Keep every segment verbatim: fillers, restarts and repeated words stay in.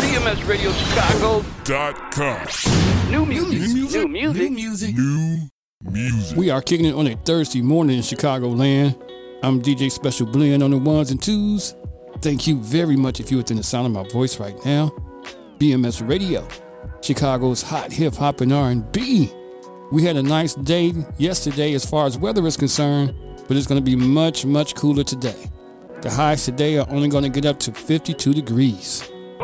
M S Radio Chicago dot com. New music. New music. New music. New music. New music. We are kicking it on a Thursday morning in Chicagoland. I'm D J Special Blend on the ones and twos. Thank you very much if you're within the sound of my voice right now. B M S Radio, Chicago's hot hip hop and R and B. We had a nice day yesterday as far as weather is concerned, but it's going to be much, much cooler today. The highs today are only going to get up to fifty-two degrees.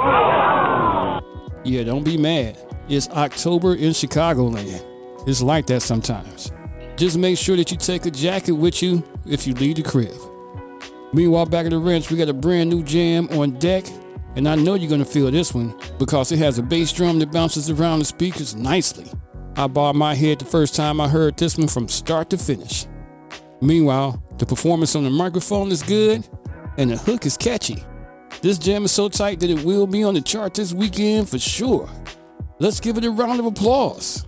Yeah, don't be mad. It's October in Chicagoland. It's like that sometimes. Just make sure that you take a jacket with you if you leave the crib. Meanwhile, back at the ranch, we got a brand new jam on deck, and I know you're going to feel this one because it has a bass drum that bounces around the speakers nicely. I bowed my head the first time I heard this one from start to finish. Meanwhile, the performance on the microphone is good, and the hook is catchy. This jam is so tight that it will be on the chart this weekend for sure. Let's give it a round of applause.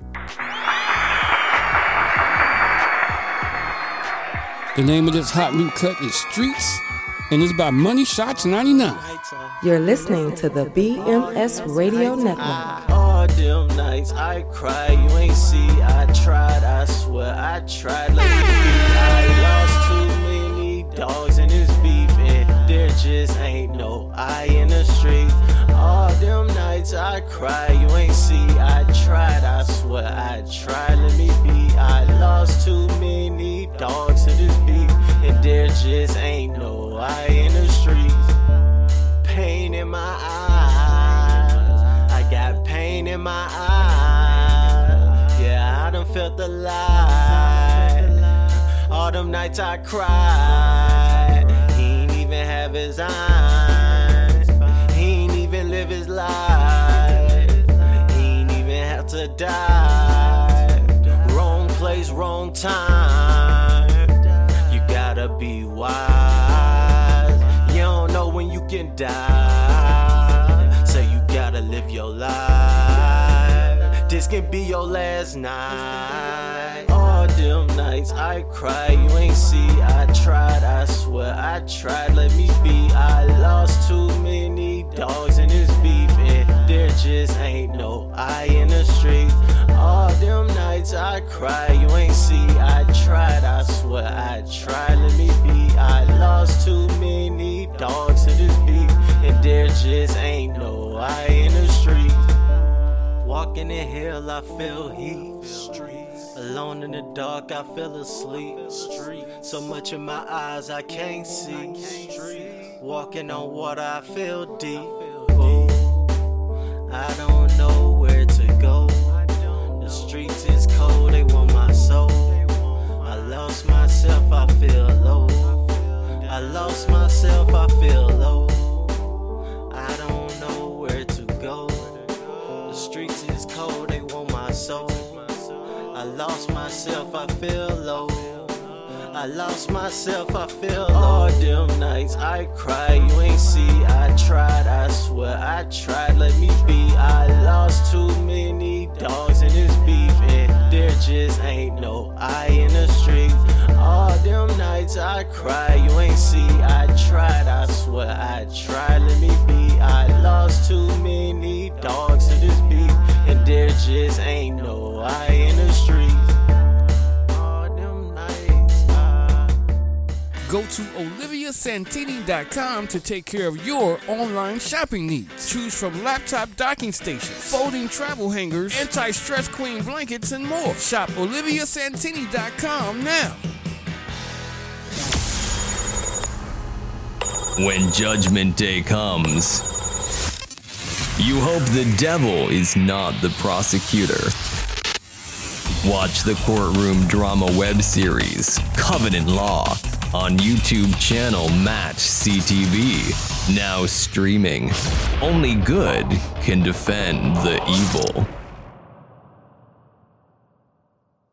The name of this hot new cut is Streets, and it's by Money Shots ninety-nine. You're listening to the B M S Radio Network. All them nights I cry, you ain't see. I tried, I swear I tried. Like I lost too many dogs in this beef, and there just ain't no I in the street. All them nights I cry, you ain't see. I tried, I swear I tried. Let me be. I lost too many dogs in this beef, and there just ain't no I in the streets. Pain in my eyes, I got pain in my eyes. Yeah, I done felt the light. All them nights I cried. He ain't even have his eyes. He ain't even live his life. He ain't even have to die. Wrong place, wrong time. You gotta be wise. You don't know when you can die, so you gotta live your life. This can be your last night. All them nights I cry, you ain't see. I tried, I swear I tried. Let me be. I lost too many dogs in this beef, and there just ain't no I in the street. All them nights I cry, you ain't see. I tried, I swear I tried. Let me be. I lost too many dogs in this beef, and there just ain't no I in the street. Walking the hill, I feel heat. Alone in the dark, I fell asleep. So much in my eyes, I can't see. Walking on water, I feel deep. Ooh, I don't know where to go. The streets is cold, they want my soul. I lost myself, I feel low. I lost myself, I feel low. I don't know where to go. The streets is cold, they want my soul. I lost myself, I feel low. I lost myself, I feel low. All them nights I cry, you ain't see. I tried, I swear I tried. Let me be. I lost too many dogs in this beef, and there just ain't no I in the streets. All them nights I cry, you ain't see. I tried, I swear I tried. Let me be. I lost too many dogs in this beef, and there just ain't no I in the streets. All them nights I... Go to Olivia Santini dot com to take care of your online shopping needs. Choose from laptop docking stations, folding travel hangers, anti-stress queen blankets, and more. Shop Olivia Santini dot com now. When Judgment Day comes, you hope the devil is not the prosecutor. Watch the courtroom drama web series, Covenant Law, on YouTube channel Match C T V. Now streaming. Only good can defend the evil.